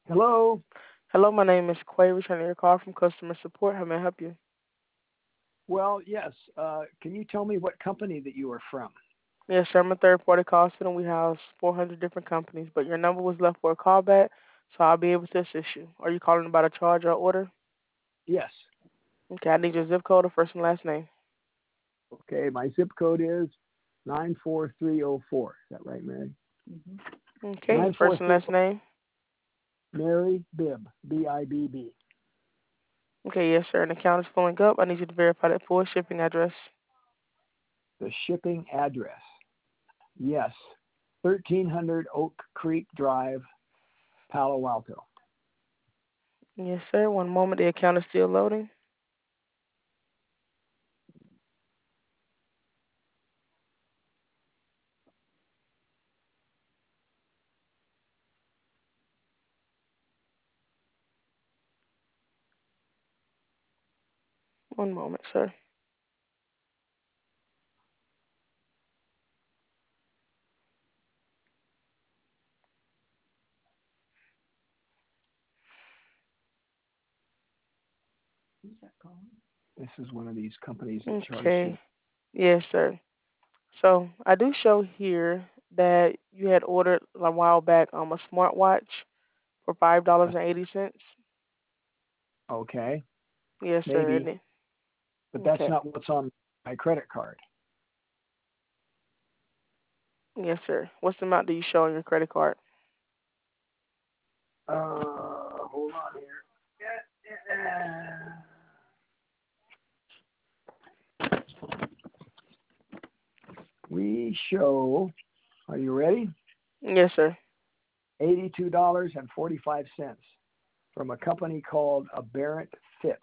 Hello. Hello, my name is Quay, returning your call from customer support. How may I help you? Well, yes. Can you tell me what company that you are from? Yes, sir. I'm a third-party call center. We house 400 different companies, but your number was left for a callback, so I'll be able to assist you. Are you calling about a charge or order? Yes. Okay, I need your zip code or first and last name. Okay. My zip code is 94304. Is that right, Mary? Okay, your first and 943. last name. Mary Bibb. Bibb. Okay, yes, sir. An account is pulling up. I need you to verify that full shipping address. The shipping address. Yes. 1300 Oak Creek Drive, Palo Alto. Yes, sir. One moment. The account is still loading. One moment, sir. This is one of these companies that charge you. Okay. Yes, sir. So I do show here that you had ordered a while back a smartwatch for $5.80. Okay. Yes, sir. Maybe. But that's Okay. not what's on my credit card. Yes, sir. What's the amount that you show on your credit card? Hold on here. We show, are you ready? Yes, sir. $82.45 from a company called Aberrant Fit.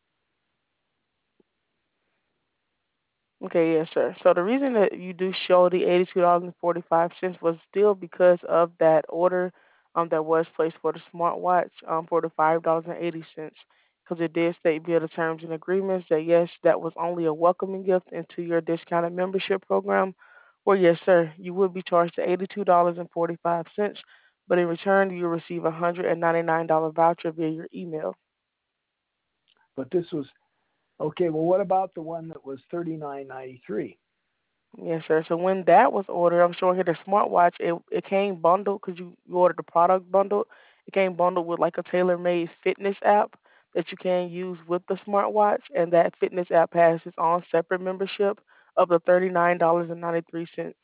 Okay, yes, sir. So the reason that you do show the $82.45 was still because of that order that was placed for the smartwatch for the $5.80 because it did state via the terms and agreements that yes, that was only a welcoming gift into your discounted membership program. Well, yes, sir, you would be charged the $82.45, but in return you will receive $199 voucher via your email. But this was okay. Well, what about the one that was $39.93? Yes, sir. So when that was ordered, I'm showing here the smartwatch. It came bundled because you ordered the product bundled. It came bundled with like a tailor-made fitness app that you can use with the smartwatch, and that fitness app has its own separate membership of the $39.93.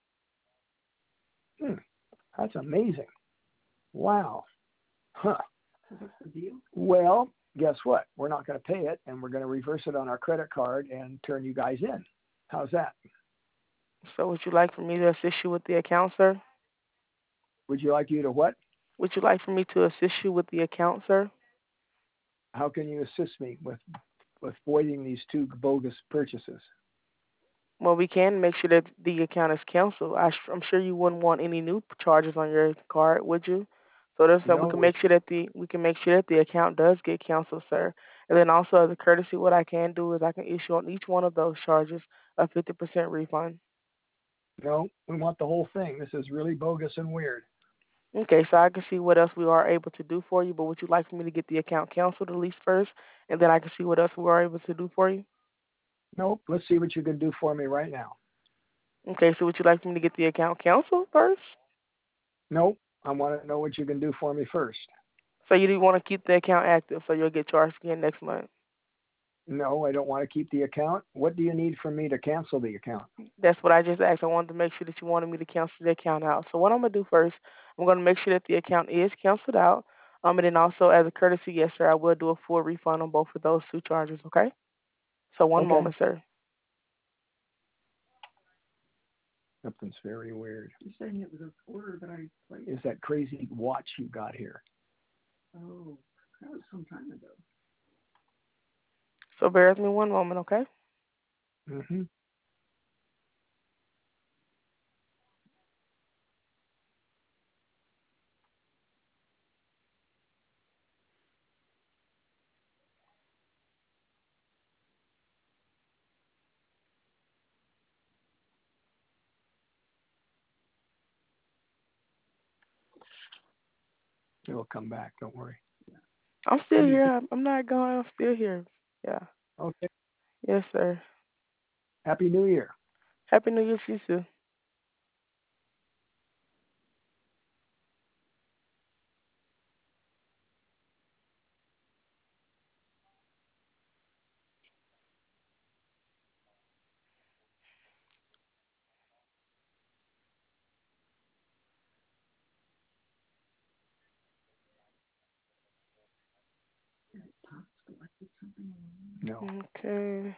Hmm, that's amazing. Wow. Huh. Well, guess what? We're not going to pay it, and we're going to reverse it on our credit card and turn you guys in. How's that? So would you like for me to assist you with the account, sir? Would you like you to what? Would you like for me to assist you with the account, sir? How can you assist me with voiding these two bogus purchases? Well, we can make sure that the account is canceled. I'm sure you wouldn't want any new charges on your card, would you? So that's so we No, can make sure that the account does get canceled, sir. And then also as a courtesy, what I can do is I can issue on each one of those charges a 50% refund. no, we want the whole thing. This is really bogus and weird. Okay, so I can see what else we are able to do for you. But would you like for me to get the account canceled at least first, and then I can see what else we are able to do for you? Nope. Let's see what you can do for me right now. Okay, so would you like for me to get the account canceled first? Nope. I want to know what you can do for me first. So you do want to keep the account active, so you'll get charged again next month. No, I don't want to keep the account. What do you need from me to cancel the account? That's what I just asked. I wanted to make sure that you wanted me to cancel the account out. So what I'm gonna do first, I'm gonna make sure that the account is canceled out. And then also as a courtesy, yes, sir, I will do a full refund on both of those two charges. Okay. So one Okay. moment, sir. Something's very weird. Is that crazy watch you got here? So bear with me one moment, okay? Mm-hmm. It'll come back. Don't worry. I'm How still do you here. feel? I'm not going. I'm still here. Yeah. Okay. Yes, sir. Happy New Year. Happy New Year to you too. No. Okay.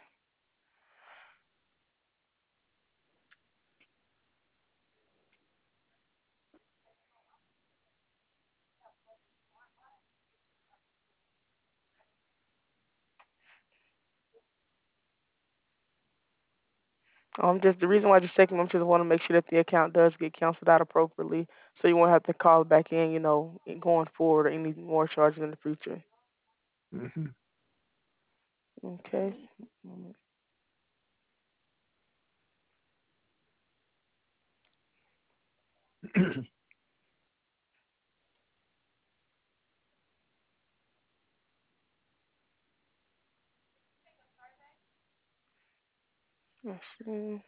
Just the reason why I just taking them because I want to make sure that the account does get canceled out appropriately, so you won't have to call back in, going forward or any more charges in the future. Hmm. Okay. Let's see.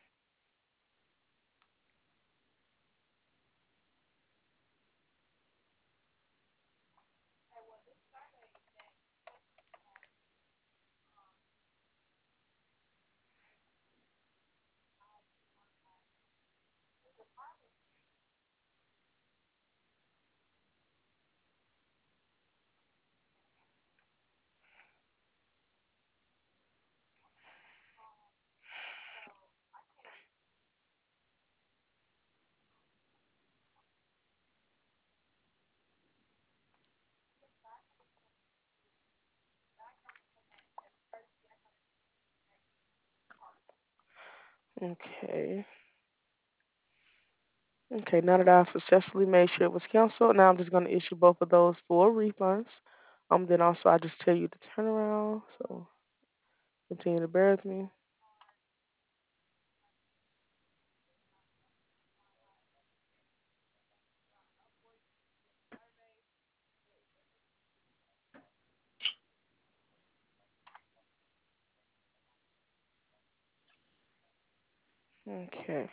Okay. Okay, now that I've successfully made sure it was canceled, now I'm just going to issue both of those for refunds. Then also I just tell you to turn around, so continue to bear with me. Okay.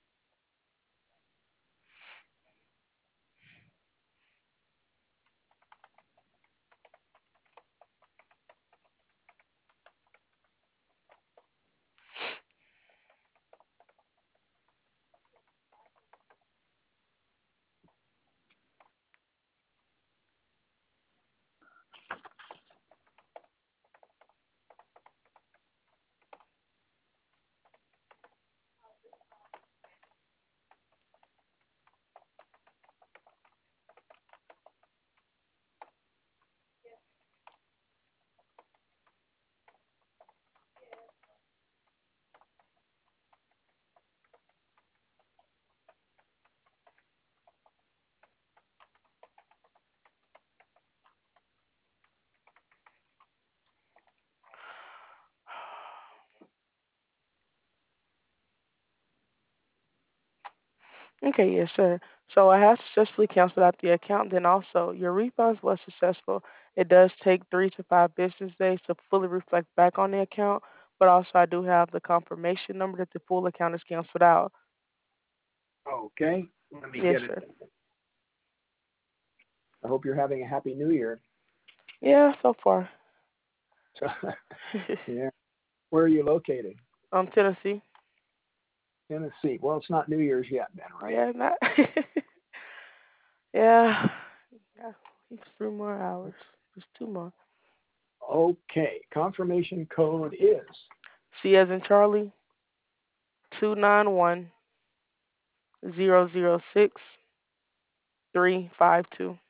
Okay, yes, sir. So I have successfully canceled out the account. Then also, your refunds was successful. It does take 3 to 5 business days to fully reflect back on the account, but also I do have the confirmation number that the full account is canceled out. Okay. Let me Yes, get it. sir. I hope you're having a happy New Year. Yeah, so far. So, yeah. Where are you located? Tennessee. Tennessee. Well, it's not New Year's yet, then, right? Yeah, not. Yeah. Yeah. It's 3 more hours. Just 2 more. Okay. Confirmation code is C as in Charlie. 291-006-352.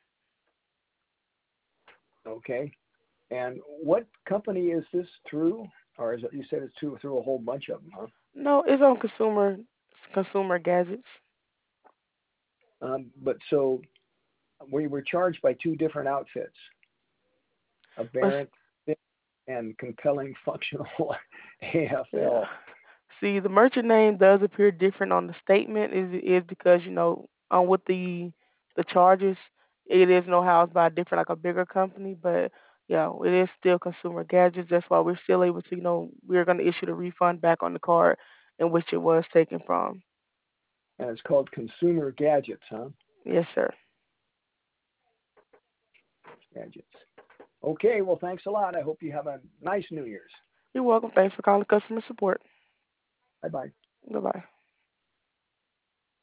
okay. And what company is this through? Or is it, you said it's through a whole bunch of them, huh? No, it's on consumer gadgets. But so we were charged by two different outfits, Let's Aberrant and Compelling Functional Yeah. AFL. See, the merchant name does appear different on the statement. Is because with the charges, it is no housed by a different, like a bigger company, but yeah, it is still consumer gadgets. That's why we're still able to, we're going to issue the refund back on the card in which it was taken from. And it's called Consumer Gadgets, huh? Yes, sir. Gadgets. Okay, well, thanks a lot. I hope you have a nice New Year's. You're welcome. Thanks for calling customer support. Bye-bye. Goodbye.